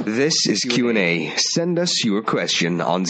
This is Q&A. Send us your question on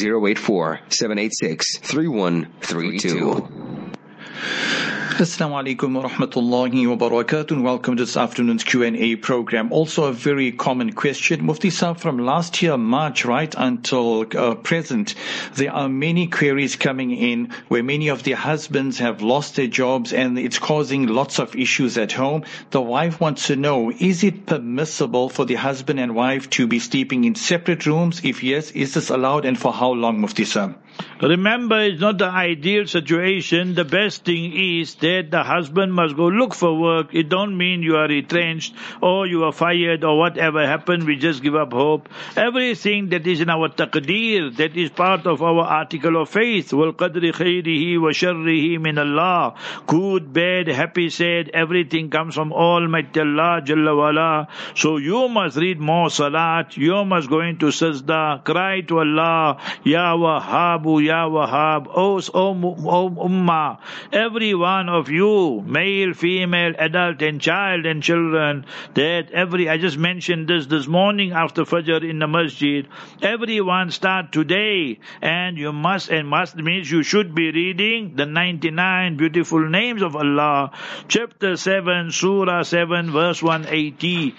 084-786-3132. Assalamu alaikum wa rahmatullahi wa barakatuh, and welcome to this afternoon's Q&A program. Also a very common question. Mufti Sahib, from last year March right until present, there are many queries coming in where many of their husbands have lost their jobs and it's causing lots of issues at home. The wife wants to know, is it permissible for the husband and wife to be sleeping in separate rooms? If yes, is this allowed, and for how long, Mufti Sahib? Remember, it's not the ideal situation. The best thing is that the husband must go look for work. It don't mean you are retrenched or you are fired or whatever happened, we just give up hope. Everything that is in our taqdeer, that is part of our article of faith. وَالْقَدْرِ خَيْرِهِ وَشَرِّهِ مِنَ اللَّهِ. Good, bad, happy, sad, everything comes from Almighty Allah Jalla wa'ala. So you must read more salat, you must go into sajda, cry to Allah, Ya Wahhab, Ya Wahhab, O Ummah, every one of you, male, female, adult and child and children, I just mentioned this morning after Fajr in the masjid, everyone start today, and must means you should be reading the 99 beautiful names of Allah, chapter 7, surah 7, verse 180,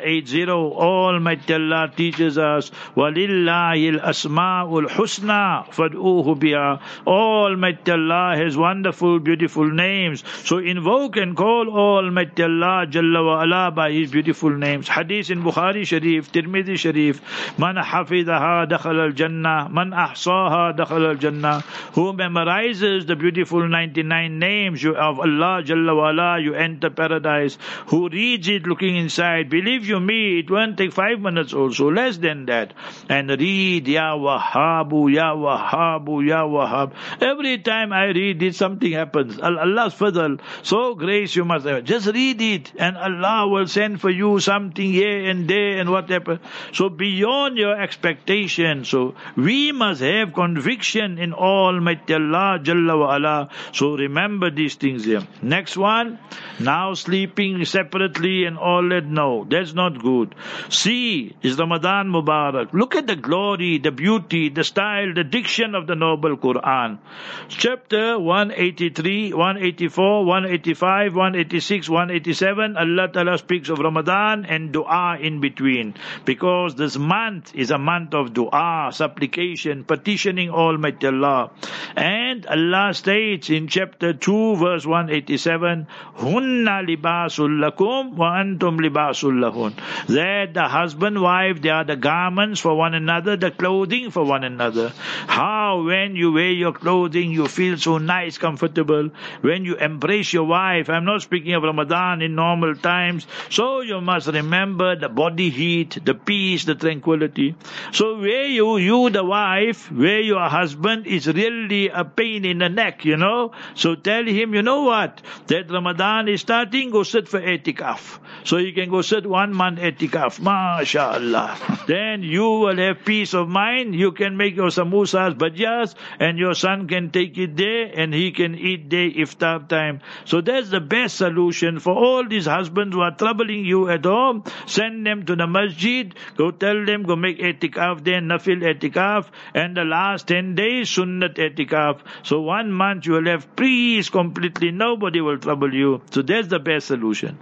Almighty Allah teaches us, وَلِلَّهِ الْأَسْمَاءُ الْحُسْنَى فَادْعُوهُ بِهَا. Almighty Allah has wonderful, beautiful names. So invoke and call Almighty Allah Jalla wa Ala by His beautiful names. Hadith in Bukhari Sharif, Tirmidhi Sharif, Man hafidhaha dakhal al-jannah, man ahsaha dakhal al-jannah. Who memorizes the beautiful 99 names of Allah Jalla wa Ala, you enter paradise. Who reads it looking inside, believe you me, it won't take 5 minutes also, less than that. And read Ya Wahhabu, Ya Wahhabu, Ya Wahhab. Every time I read it, something happens. Allah's fadl, so grace you must have. Just read it and Allah will send for you something here and there and whatever. So beyond your expectation. So we must have conviction in Almighty Allah Jalla wa Ala. So remember these things here. Next one, now sleeping separately and all that. No, that's not good. See, is Ramadan Mubarak. Look at the glory, the beauty, the style, the diction of the noble Quran. Chapter 183, 184, 185, 186, 187, Allah Ta'ala speaks of Ramadan and dua in between. Because this month is a month of dua, supplication, petitioning Almighty Allah. And Allah states in chapter 2, verse 187, Hunna libasul lakum wa antum libasul lahun. That the husband, wife, they are the garments for one another, the clothing for one another. How when you wear your clothing, you feel so nice, comfortable. When you embrace your wife, I'm not speaking of Ramadan in normal times. So you must remember the body heat, the peace, the tranquility. So where you the wife, where your husband is really a pain in the neck, So tell him, you know what? That Ramadan is starting, go sit for etikaf. So you can go sit 1 month etikaf. MashaAllah. Then you will have peace of mind. You can make your samosas, bhajiyas, and your son can take it there and he can eat there iftar time. So that's the best solution for all these husbands who are troubling you at home. Send them to the masjid. Go tell them, go make etikaf there, nafil etikaf, and the last 10 days, sunnat etikaf. So 1 month you will have peace completely. Nobody will trouble you. So that's the best solution.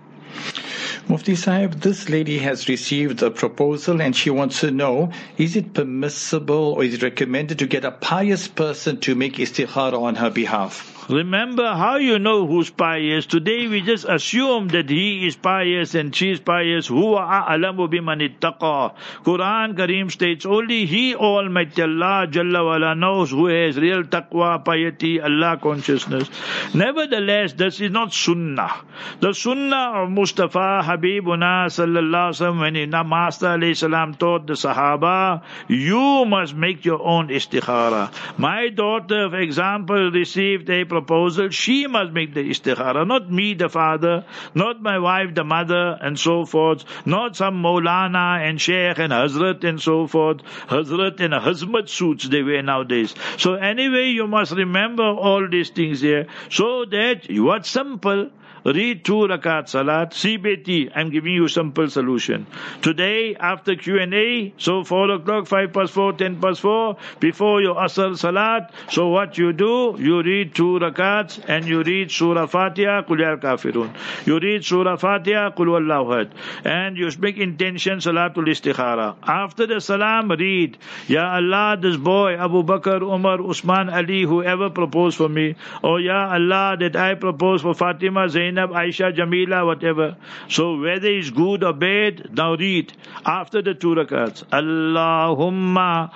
Mufti Sahib, this lady has received a proposal and she wants to know, is it permissible or is it recommended to get a pious person to make istikhara on her behalf? Remember how you know who's pious. Today we just assume that he is pious and she is pious. Huwa a'lamu biman ittaqa. Quran Kareem states only He, Almighty Allah Jalla wa'ala, knows who has real taqwa, piety, Allah consciousness. Nevertheless, this is not sunnah. The sunnah of Mustafa Habibuna sallallahu alaihi wasallam, when Master alayhi salam taught the Sahaba, you must make your own istikhara. My daughter, for example, received a proposal, she must make the istikhara, not me, the father, not my wife, the mother, and so forth, not some Maulana and Sheikh and Hazrat and so forth, Hazrat and Hazmat suits they wear nowadays. So anyway, you must remember all these things here, so that what's simple, read 2 rakat salat. See, Beti, I'm giving you simple solution. Today, after Q&A, so 4 o'clock, 5 past 4, 10 past 4, before your Asr salat, so what you do, you read 2 rakats and you read Surah Fatiha, Qul Ya Kafirun. You read Surah Fatiha, Qul Wallahu Ahad. And you make intention Salatul Istikhara. After the salam, read, Ya Allah, this boy, Abu Bakr, Umar, Usman, Ali, whoever proposed for me. Oh, Ya Allah, that I propose for Fatima, Zainab, Aisha, Jamila, whatever. So whether it's good or bad, now read. After the 2 rakats, Allahumma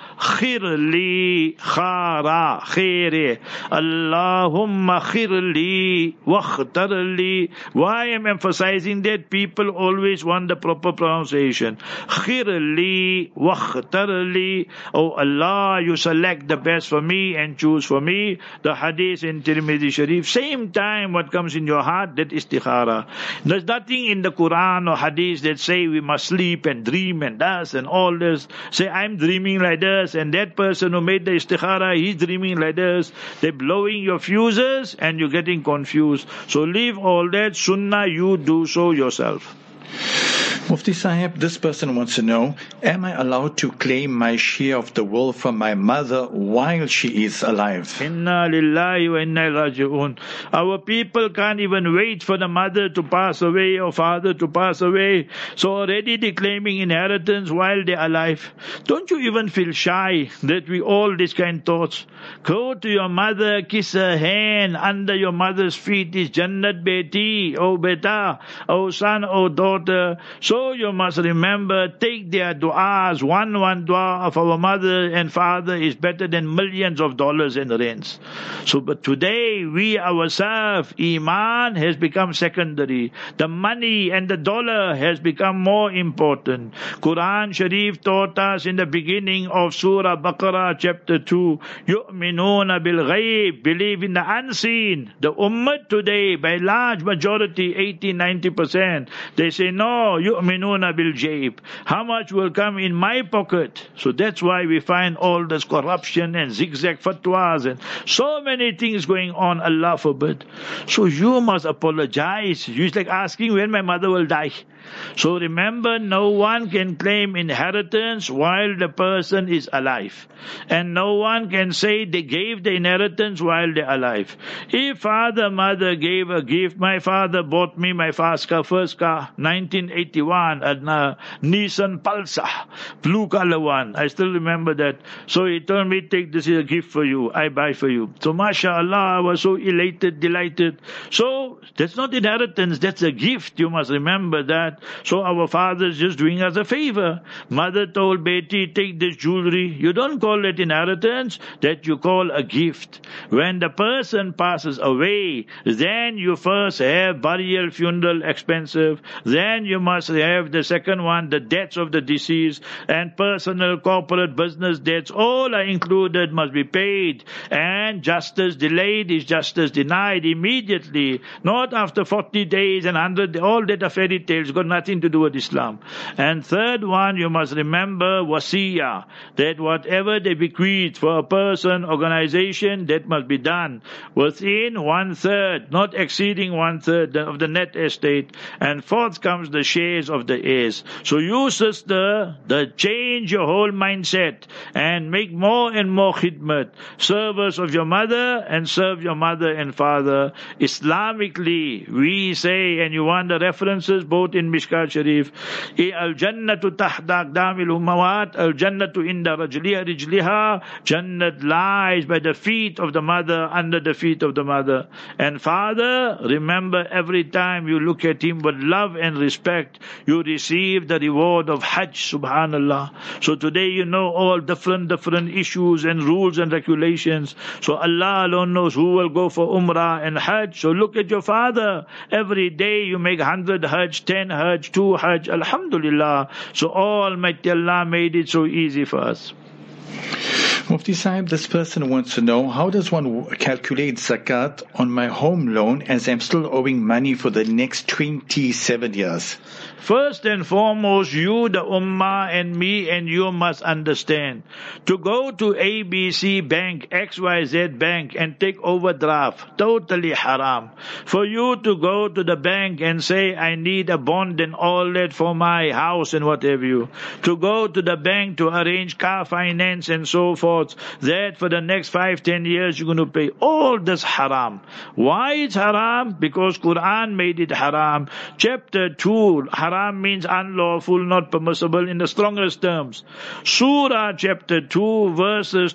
khirli khara khiri. Allahumma khirli wakhtarli. Why I'm emphasizing that? People always want the proper pronunciation. Khirli wakhtarli. Oh Allah, you select the best for me and choose for me. The hadith in Tirmidhi Sharif. Same time what comes in your heart, that istikhara. There's nothing in the Quran or hadith that say we must sleep and dream and this and all this. Say I'm dreaming like this, and that person who made the istikhara, he's dreaming like this. They're blowing your fuses and you're getting confused. So leave all that. Sunnah, you do so yourself. Mufti Sahib, this person wants to know, am I allowed to claim my share of the will from my mother while she is alive? Inna lillahi wa inna raji'un. Our people can't even wait for the mother to pass away or father to pass away. So already they're claiming inheritance while they're alive. Don't you even feel shy that we all these kind of thoughts? Go to your mother, kiss her hand. Under your mother's feet is Jannat Beti, oh beta, oh son, oh daughter. So you must remember, take their du'as. One dua of our mother and father is better than millions of dollars and rands. So, but today, we ourselves, Iman has become secondary. The money and the dollar has become more important. Quran Sharif taught us in the beginning of Surah Baqarah chapter 2, Yu'minuna bil ghaib, believe in the unseen. The ummah today, by large majority, 80-90%, they say, no, yu'minuna bil jaib. How much will come in my pocket? So that's why we find all this corruption and zigzag fatwas and so many things going on, Allah forbid. So you must apologize. It's like asking when my mother will die. So remember, no one can claim inheritance while the person is alive. And no one can say they gave the inheritance while they're alive. If father, mother gave a gift, my father bought me my first car, 1981, a Nissan Pulsar, blue color one. I still remember that. So he told me, take this, is a gift for you. I buy for you. So mashallah, I was so elated, delighted. So that's not inheritance, that's a gift. You must remember that. So our father is just doing us a favor. Mother told Beti, take this jewelry. You don't call it inheritance, that you call a gift. When the person passes away, then you first have burial, funeral, expensive. Then you must have the second one, the debts of the deceased, and personal, corporate, business debts. All are included, must be paid. And justice delayed is justice denied immediately. Not after 40 days and 100 days. All that are fairy tales, got nothing to do with Islam. And third one, you must remember wasiyah, that whatever they bequeath for a person, organization, that must be done within 1/3, not exceeding 1/3 of the net estate. And fourth comes the shares of the heirs. So you, sister, change your whole mindset and make more and more khidmat, service of your mother, and serve your mother and father. Islamically, we say, and you want the references both in Mishkat Sharif, al-jannatu tahta aqdamil ummawat, al-jannatu inda rijliha, Jannat lies by the feet of the mother, under the feet of the mother. And father, remember, every time you look at him with love and respect, you receive the reward of Hajj, subhanallah. So today you know all different issues and rules and regulations. So Allah alone knows who will go for Umrah and Hajj. So look at your father. Every day you make 100 Hajj, 10 Hajj, 2 Hajj, alhamdulillah. So Almighty Allah made it so easy for us. Mufti Sahib, this person wants to know, how does one calculate zakat on my home loan as I'm still owing money for the next 27 years? First and foremost, you, the ummah, and me and you must understand. To go to ABC Bank, XYZ Bank, and take overdraft, totally haram. For you to go to the bank and say, I need a bond and all that for my house and whatever you. To go to the bank to arrange car finance and so forth, that for the next 5-10 years you're going to pay. All this haram. Why it's haram? Because Quran made it haram. Chapter 2, haram means unlawful, not permissible in the strongest terms. Surah chapter 2 verses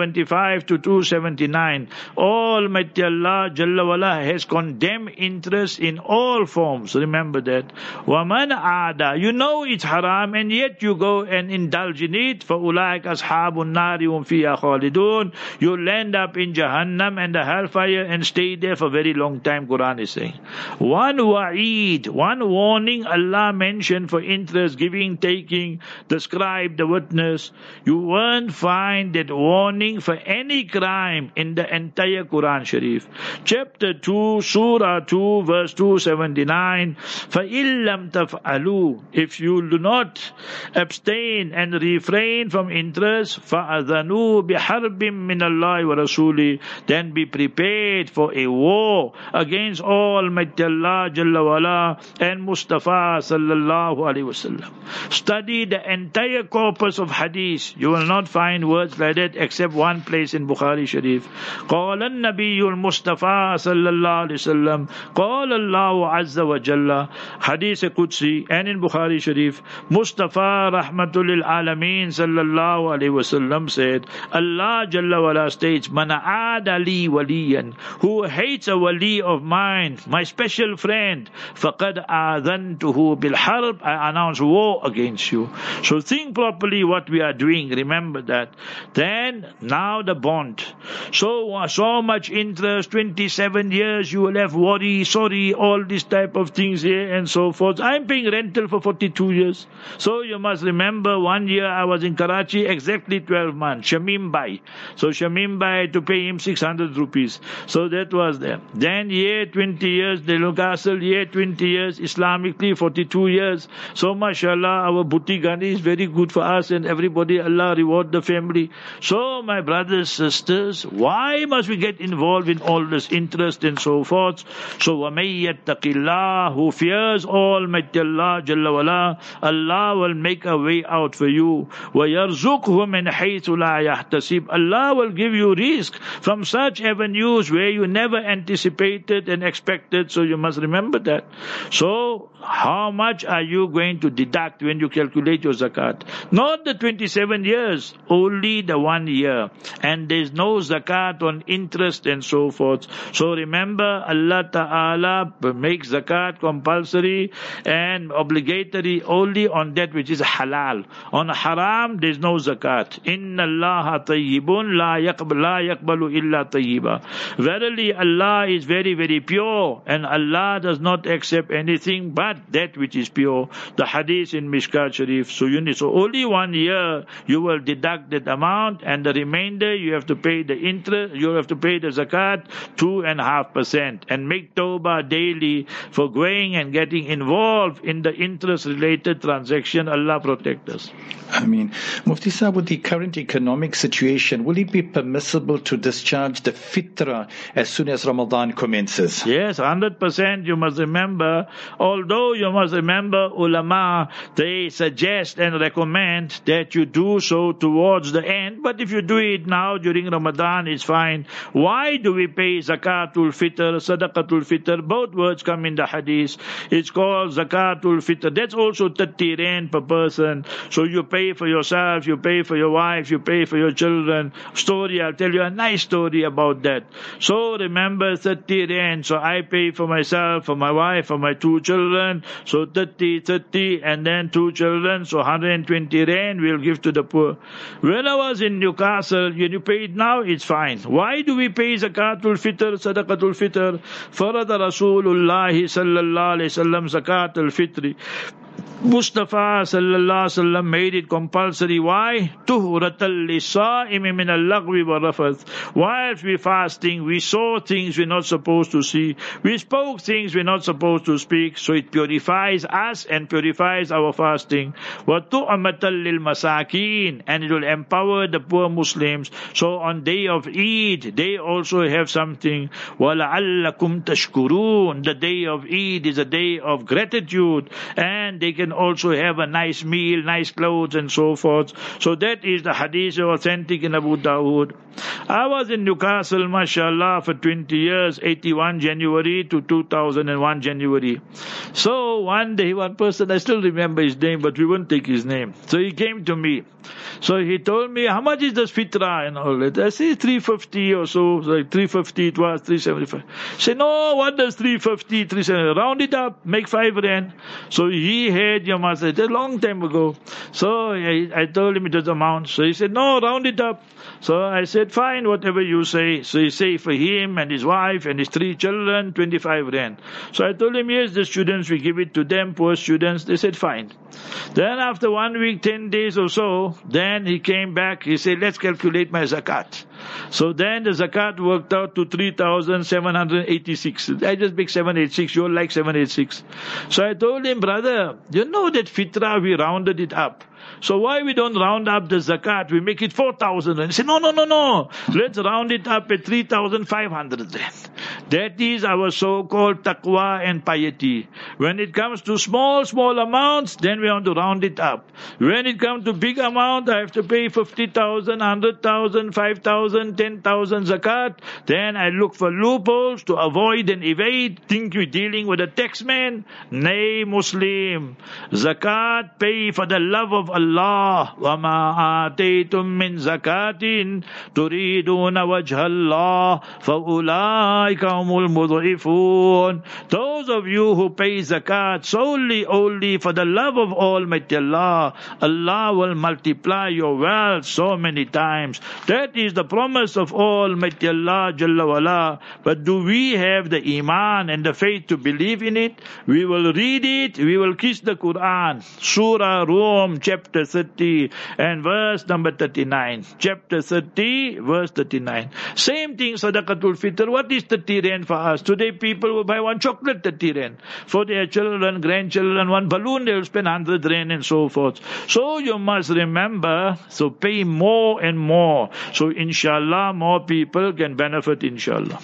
275 to 279. Almighty Allah Jalla wala has condemned interest in all forms. Remember that. وَمَنْ عَادَ. You know it's haram and yet you go and indulge in it. فَأُولَٰئِكَ أَصْحَابُ النَّارِ هُمْ فِيهَا خَالِدُونَ. You'll end up in Jahannam and the hellfire and stay there for a very long time, Quran is saying. One wa'id, one warning Allah mentioned for interest, giving, taking, the scribe, the witness. You won't find that warning for any crime in the entire Quran Sharif. Chapter 2, Surah 2, verse 279. فَإِن لَمْ تَفْعَلُوا. If you do not abstain and refrain from interest, فَأَذَنُوا بِحَرْبٍ مِّنَ اللَّهِ وَرَسُولِهِ. Then be prepared for a war against Almighty Allah Jalla wala and Mustafa sallallahu alaihi wasallam. Study the entire corpus of hadith. You will not find words like that except one place in Bukhari Sharif. قال النبي المصطفى صلى الله عليه وسلم قال الله عز وجل. Hadith Qudsi, and in Bukhari Sharif, Mustafa Rahmatul Alameen sallallahu alaihi wasallam said, Allah Jalla wala states, Man aada li waliyan, who hates a wali of mine, my special friend, faqad adhantuhu bil harb, I announce war against you. So think properly what we are doing, remember that. Then, now the bond. So much interest, 27 years, you will have worry, sorry, all this type of things here and so forth. I'm paying rental for 42 years. So you must remember, 1 year I was in Karachi, exactly 12 months, Shamim Bhai. So Shamim Bhai had to pay him 600 rupees. So that was there. Then year 20 years, Delhi Castle, year 20 years, Islamically 42 years. So mashallah, our Bhuti Gandhi is very good for us and everybody, Allah reward the family. So my brothers, sisters, why must we get involved in all this interest and so forth? So وَمَن يَتَّقِ اللَّهُ, who fears Almighty Allah Jalla wala, Allah will make a way out for you. وَيَرْزُقْهُ مِنْ حَيْثُ لَا يَحْتَسِبْ, Allah will give you risk from such avenues where you never anticipated and expected. So you must remember that. So how much are you going to deduct when you calculate your zakat? Not the 27 years, only the 1 year. And there is no zakat on interest and so forth. So remember, Allah Ta'ala makes zakat compulsory and obligatory only on that which is halal. On haram, there is no zakat. Inna Allah tayyibun la yaqbalu illa tayyiba. Verily, Allah is very, very pure, and Allah does not accept anything but that which is pure. The hadith in Mishkat Sharif. So only 1 year you will deduct that amount, and the remainder you have to pay the interest. You have to pay the zakat 2.5%, and make tawbah daily for going and getting involved in the interest-related transaction. Allah protect us. I mean, Mufti Sahib, with the current economic situation, will it be permissible to discharge the fitrah as soon as Ramadan commences? Yes, 100%. You must remember, although you must remember, ulama, they suggest and recommend that you do so towards the end. But if you do it now during Ramadan, it's fine. Why do we pay zakatul fitr, sadaqatul fitr? Both words come in the hadith. It's called zakatul fitr. That's also 30 rand per person. So you pay for yourself, you pay for your wife, you pay for your children. Story, I'll tell you a nice story about that. So remember, 30 rand. So I pay for myself, for my wife, for my 2 children. So 30, and then 2 children. So 120 rand we'll give to the poor. When I was in Newcastle, when you pay it now, it's fine. Why do we pay zakatul fitr, sadaqatul fitr? Farada Rasulullah sallallahu alayhi wasallam zakatul fitri. Mustafa sallallahu alaihi wasallam made it compulsory. Why? Tuhratal lisa'imi min al-lagwi wa rafath. Whilst we're fasting, we saw things we're not supposed to see. We spoke things we're not supposed to speak. So it purifies us and purifies our fasting. Wa tu'amatal lil masakin, and it will empower the poor Muslims. So on day of Eid, they also have something. Wa la'allakum tashkurun. The day of Eid is a day of gratitude, and they can also have a nice meal, nice clothes and so forth. So that is the hadith authentic in Abu Dawood. I was in Newcastle, mashallah, for 20 years, 81 January to 2001 January. So one day, one person, I still remember his name, but we won't take his name. So he came to me. So he told me, how much is this fitra and all that? I said, 350 or so. Like 350 it was, 375. He said, no, what does 350, 375? Round it up, make 5 rand. So he had your master, a long time ago. So I told him it was amount. So he said, no, round it up. So I said, fine, whatever you say. So he said for him and his wife and his 3 children, 25 rand. So I told him, yes, the students, we give it to them, poor students. They said, fine. Then after 1 week, 10 days or so, then he came back. He said, let's calculate my zakat. So then the zakat worked out to 3,786. I just make 786. You're like 786. So I told him, brother, you know that fitra, we rounded it up. So why we don't round up the zakat? We make it 4,000. And he said, no. Let's round it up at 3,500 rand. That is our so-called taqwa and piety. When it comes to small amounts, then we want to round it up. When it comes to big amount, I have to pay 50,000, 100,000, 5,000, 10,000 zakat. Then I look for loopholes to avoid and evade. Think we're dealing with a tax man? Nay, Muslim. Zakat, pay for the love of Allah. وَمَا آتَيْتُم مِّن زَكَاةٍ تُرِيدُونَ وَجْهَ اللَّهِ فَأُولَٰئِكَ هُمُ الْمُضْعِفُونَ. Those of you who pay zakat solely only for the love of Almighty Allah, Allah will multiply your wealth so many times. That is the promise of Almighty Allah Jalla wala. But do we have the iman and the faith to believe in it? We will read it, we will kiss the Quran. Surah Rum, chapter 30 and verse number 39. Chapter 30, verse 39. Same thing, Sadaqatul Fitr. What is 30 rand for us? Today people will buy one chocolate 30 rand. For their children, grandchildren, one balloon, they will spend 100 rand and so forth. So you must remember, so pay more and more. So inshallah, more people can benefit, inshallah.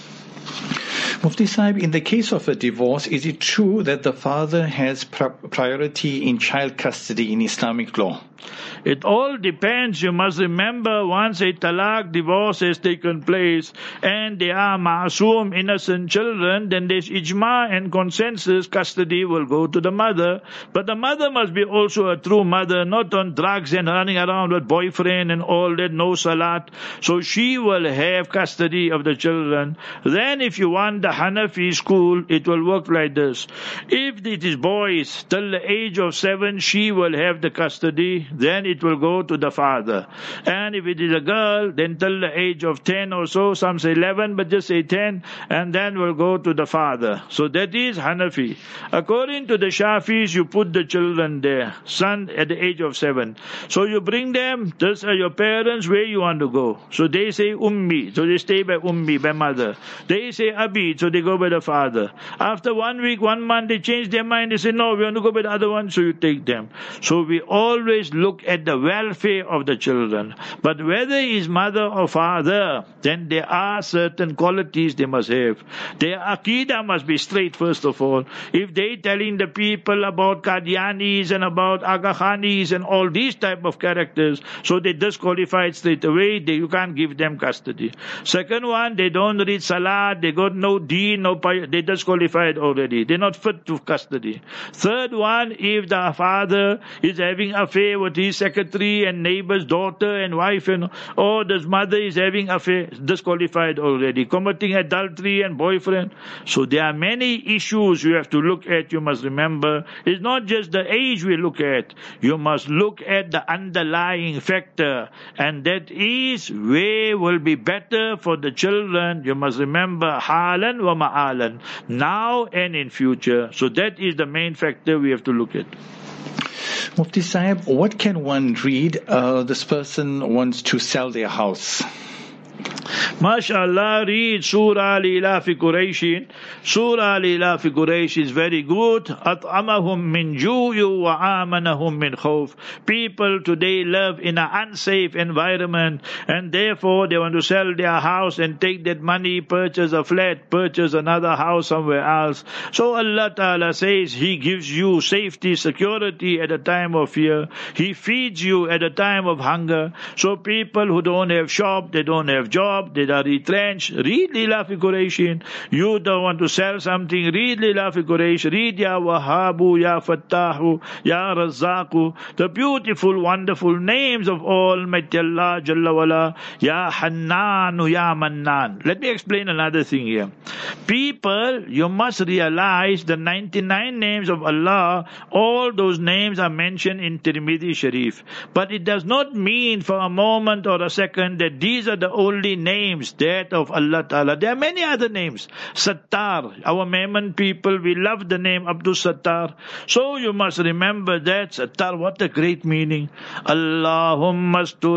Mufti Sahib, in the case of a divorce, is it true that the father has priority in child custody in Islamic law? It all depends. You must remember, once a talaq, divorce has taken place, and they are ma'asum, innocent children, then there's ijma and consensus, custody will go to the mother. But the mother must be also a true mother, not on drugs and running around with boyfriend and all that, no salat. So she will have custody of the children. Then if you want the Hanafi school, it will work like this. If it is boys, till the age of 7, she will have the custody. Then it will go to the father. And if it is a girl, then till the age of 10 or so, some say 11, but just say 10, and then will go to the father. So that is Hanafi. According to the Shafis, you put the children there, son at the age of 7. So you bring them, those are your parents, where you want to go. So they say Ummi, so they stay by Ummi, by mother. They say Abi, so they go by the father. After 1 week, 1 month, they change their mind, they say no, we want to go by the other one, so you take them. So we always look at the welfare of the children. But whether is mother or father, then there are certain qualities they must have. Their Aqidah must be straight, first of all. If they telling the people about Qadianis and about Aga Khanis and all these type of characters, so they disqualified straight away, you can't give them custody. Second one, they don't read Salat, they got no deen, they disqualified already. They're not fit to custody. Third one, if the father is having affair with his secretary and neighbor's daughter and wife, or the mother is having affair, disqualified already. Committing adultery and boyfriend. So there are many issues you have to look at. You must remember, it's not just the age we look at. You must look at the underlying factor, and that is where will be better for the children. You must remember, halan wa ma'alan, now and in future. So that is the main factor we have to look at. Mufti Sahib, what can one read? This person wants to sell their house. MashaAllah, read Surah Lila fi Qurayshin. Surah Lila fi Quraysh is very good. At'amahum min ju'u wa amanahum min khawf. People today live in an unsafe environment, and therefore they want to sell their house and take that money, purchase a flat, purchase another house somewhere else. So Allah Ta'ala says He gives you safety, security at a time of fear. He feeds you at a time of hunger. So people who don't have shop, they don't have job, they are retrenched. Read Lila fi Qurayshin. You don't want to sell something, read Lila fi Quraysh. Read Ya Wahhabu, Ya Fattahu, Ya Razzaqu. The beautiful, wonderful names of Almighty Allah Jalla wala. Ya Hannanu, Ya Mannan. Let me explain another thing here. People, you must realize the 99 names of Allah, all those names are mentioned in Tirmidhi Sharif. But it does not mean for a moment or a second that these are the only names, that of Allah Ta'ala. There are many other names. Sattar, our Memon people, we love the name Abdul Sattar. So you must remember that Sattar, what a great meaning. Allahumma astur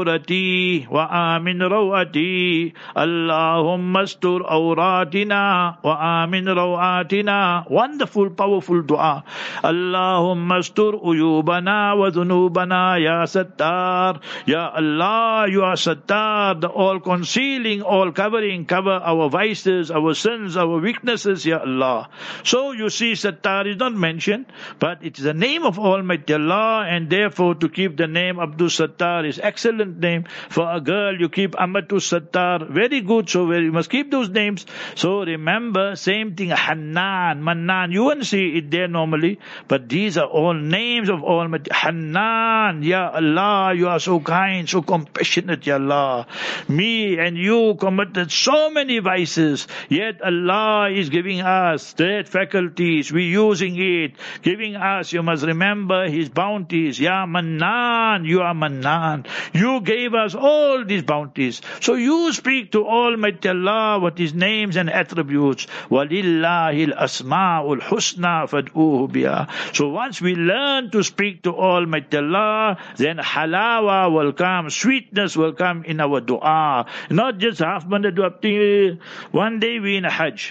awrati wa amin rawati. Allahumma astur awratina wa amin rawatina. Wonderful, powerful dua. Allahumma astur uyubana wa dhunubana ya Sattar. Ya Allah, you are Sattar, the all-concealing, all-covering. Cover our vices, our sins, our weaknesses, Ya Allah. So you see, Sattar is not mentioned, but it is the name of Almighty Allah, and therefore to keep the name Abdul Sattar is excellent name. For a girl, you keep Amatu Sattar, very good, so you must keep those names. So remember, same thing, Hannan, Mannan, you won't see it there normally, but these are all names of Almighty. Hannan, Ya Allah, you are so kind, so compassionate, Ya Allah. Me and you committed so many vices, yet Allah is giving us that faculties, we using it, giving us, you must remember His bounties. Ya Mannan, you are Mannan. You gave us all these bounties. So you speak to Almighty Allah what His names and attributes. Walillahil asma'ul husna fad'uhu biha. So once we learn to speak to Almighty Allah, then halawa will come, sweetness will come in our dua. Not just half-minded dua. One day we in a Hajj,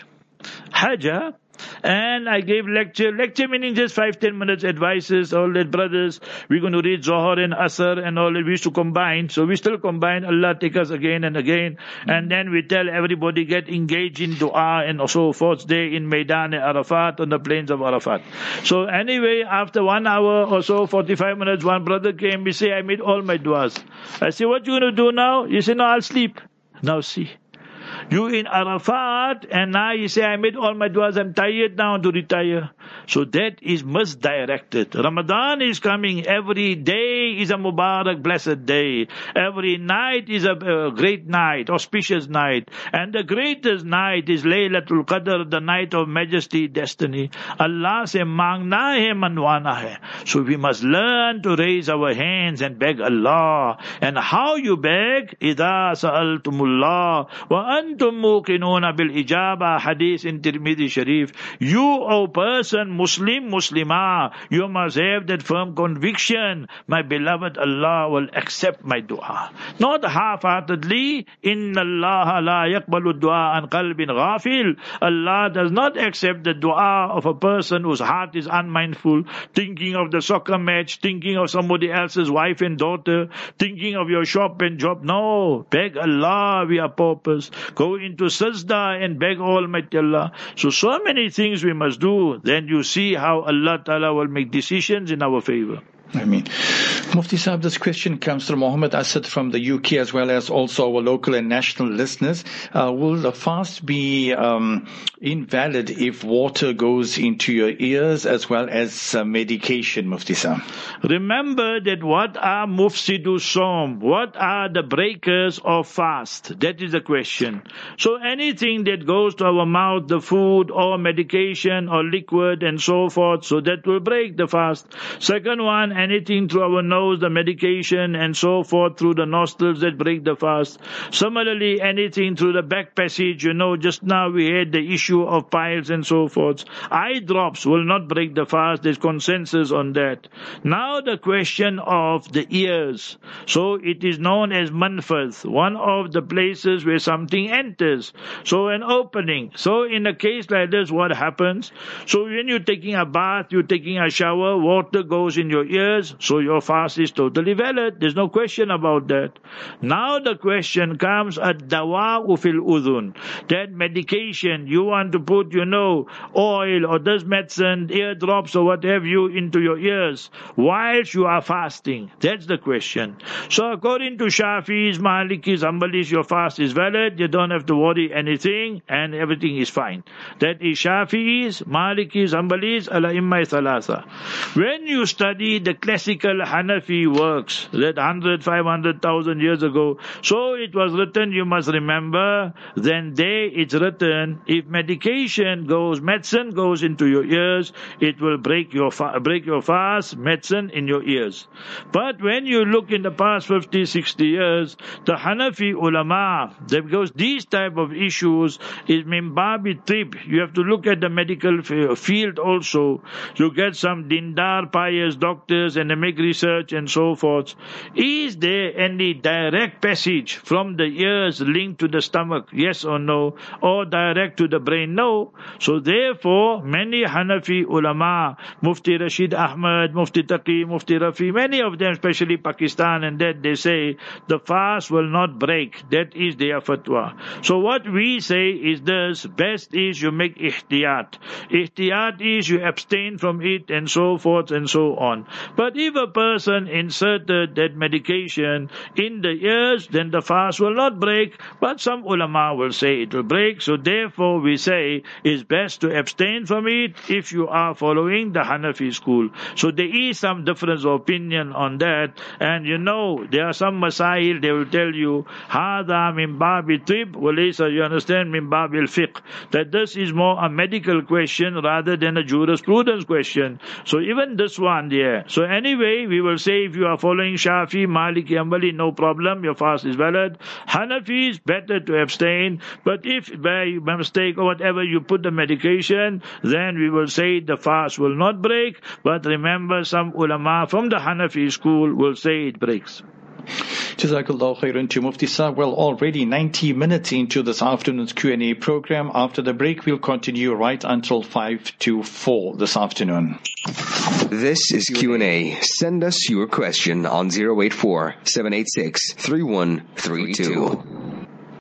and I gave lecture meaning just 5-10 minutes advices, all that, brothers, we're going to read Zohar and Asr and all that. We used to combine, so we still combine. Allah take us again and again, and then we tell everybody get engaged in dua and so forth day in Maidan Arafat, on the plains of Arafat. So anyway, after 1 hour or so, 45 minutes, one brother came, he say, I made all my duas. I say, what you going to do now? He said, no, I'll sleep. Now see, you in Arafat, and now you say, I made all my duas, I'm tired now to retire. So that is misdirected. Ramadan is coming. Every day is a Mubarak, blessed day. Every night is a great night, auspicious night. And the greatest night is Laylatul Qadr, the night of majesty, destiny. Allah se mangna hai, manwana hai. So we must learn to raise our hands and beg Allah. And how you beg? Idha sa'altumullah wa antum muqinuna bil ijaba, hadith in Tirmidhi Sharif. You, O person, Muslim, Muslimah, you must have that firm conviction, my beloved Allah will accept my dua. Not half-heartedly. Inna Allah la yaqbalu dua an qalbin ghafil. Allah does not accept the dua of a person whose heart is unmindful, thinking of the soccer match, thinking of somebody else's wife and daughter, thinking of your shop and job. No, beg Allah, we are paupers. Go into sajda and beg Almighty Allah. So many things we must do. Then you see how Allah Ta'ala will make decisions in our favor. Ameen. Mufti Sahib, this question comes from Muhammad Asad from the UK, as well as also our local and national listeners. Will the fast be invalid if water goes into your ears as well as medication, Mufti Sahib? Remember that what are mufsidu som? What are the breakers of fast? That is the question. So anything that goes to our mouth, the food or medication or liquid and so forth, so that will break the fast. Second one, anything through our nose, the medication and so forth, through the nostrils that break the fast. Similarly, anything through the back passage, just now we had the issue of piles and so forth. Eye drops will not break the fast. There's consensus on that. Now the question of the ears. So it is known as manfadh, one of the places where something enters. So an opening. So in a case like this, what happens? So when you're taking a bath, you're taking a shower, water goes in your ears, so your fast is totally valid. There's no question about that. Now the question comes at dawa'u fil udhun. That medication, you want to put, oil or this medicine, eardrops or what have you into your ears whilst you are fasting. That's the question. So according to Shafi'is, Malikis, Hanbalis, your fast is valid. You don't have to worry anything and everything is fine. That is Shafi'is, Malikis, Hanbalis, al-A'immah thalatha. When you study the classical Hanafi works, that 100, 500,000 years ago, so it was written, you must remember, then there it's written, if medicine goes into your ears, it will break your fast, medicine in your ears. But when you look in the past 50, 60 years, the Hanafi ulama, because these type of issues is min babi tib, you have to look at the medical field also. You get some dindar, pious doctors and they make research and so forth. Is there any direct passage from the ears linked to the stomach? Yes or no? Or direct to the brain? No. So therefore, many Hanafi ulama, Mufti Rashid Ahmad, Mufti Taqi, Mufti Rafi, many of them, especially Pakistan and that, they say the fast will not break. That is their fatwa. So what we say is this, best is you make ihtiyat. Ihtiyat is you abstain from it and so forth and so on. But if a person inserted that medication in the ears, then the fast will not break. But some ulama will say it will break. So therefore we say it's best to abstain from it if you are following the Hanafi school. So there is some difference of opinion on that. And there are some masail, they will tell you, Hada min babi tib, walaysa, you understand, min babil fiqh. That this is more a medical question rather than a jurisprudence question. So even this one there. So anyway, we will say if you are following Shafi, Maliki, Hanbali, no problem, your fast is valid. Hanafi is better to abstain. But if by mistake or whatever you put the medication, then we will say the fast will not break. But remember, some ulama from the Hanafi school will say it breaks. Jazakallah khairan to Mufti Saab. Well, already 90 minutes into this afternoon's Q&A program. After the break, we'll continue right until 5 to 4 this afternoon. This is Q&A. Send us your question on 084-786-3132.